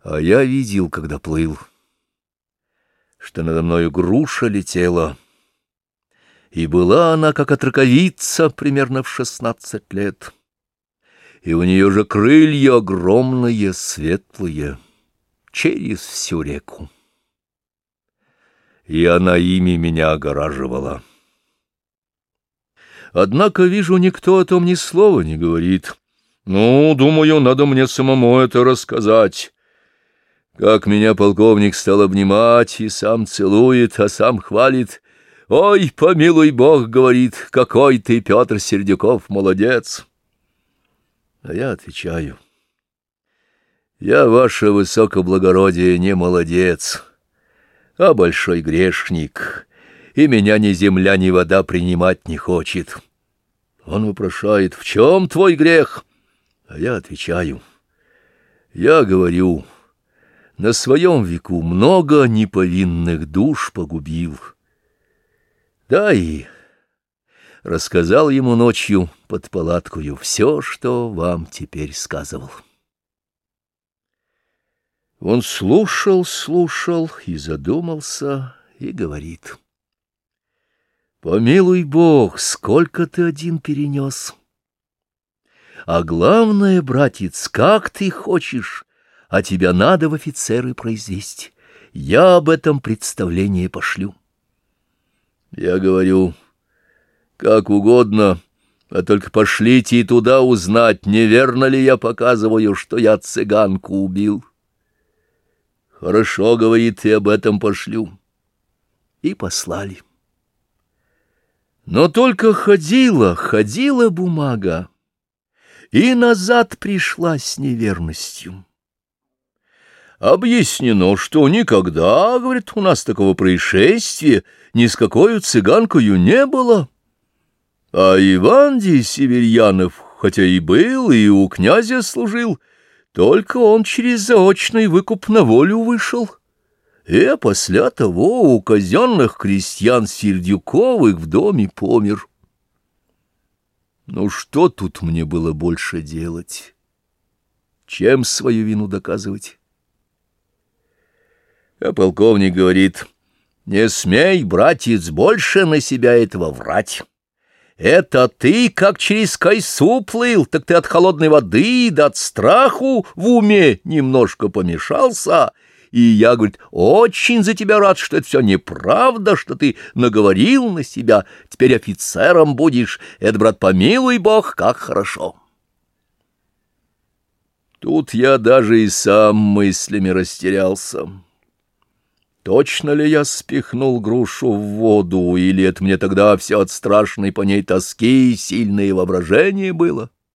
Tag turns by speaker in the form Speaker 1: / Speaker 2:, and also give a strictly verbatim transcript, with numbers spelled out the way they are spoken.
Speaker 1: А я видел, когда плыл, что надо мною груша летела, и была она, как отраковица, примерно в шестнадцать лет, и у нее же крылья огромные, светлые, через всю реку. И она ими меня огораживала. Однако, вижу, никто о том ни слова не говорит. Ну, думаю, надо мне самому это рассказать. Как меня полковник стал обнимать и сам целует, а сам хвалит. «Ой, помилуй Бог, — говорит, — какой ты, Петр Сердюков, молодец!» А я отвечаю: «Я, ваше высокоблагородие, не молодец, а большой грешник, и меня ни земля, ни вода принимать не хочет». Он вопрошает: «В чем твой грех?» А я отвечаю: «Я говорю, на своем веку много неповинных душ погубил». Да и рассказал ему ночью под палаткою все, что вам теперь сказывал. Он слушал, слушал и задумался, и говорит: «Помилуй Бог, сколько ты один перенес! А главное, братец, как ты хочешь, а тебя надо в офицеры произвести. Я об этом представление пошлю». Я говорю: «Как угодно, а только пошлите и туда узнать, неверно ли я показываю, что я цыганку убил». «Хорошо, — говорит, — и об этом пошлю». И послали. Но только ходила, ходила бумага, и назад пришла с неверностью. Объяснено, что никогда, — говорит, — у нас такого происшествия ни с какой цыганкою не было. А Иван-ди Северьянов, хотя и был, и у князя служил, только он через заочный выкуп на волю вышел. И после того у казенных крестьян Сердюковых в доме помер. Ну что тут мне было больше делать? Чем свою вину доказывать? А полковник говорит: «Не смей, братец, больше на себя этого врать. Это ты, как через Кайсу плыл, так ты от холодной воды да от страху в уме немножко помешался. И я, — говорит, — очень за тебя рад, что это все неправда, что ты наговорил на себя. Теперь офицером будешь. Это, брат, помилуй Бог, как хорошо». Тут я даже и сам мыслями растерялся. Точно ли я спихнул грушу в воду, или это мне тогда все от страшной по ней тоски и сильное воображение было?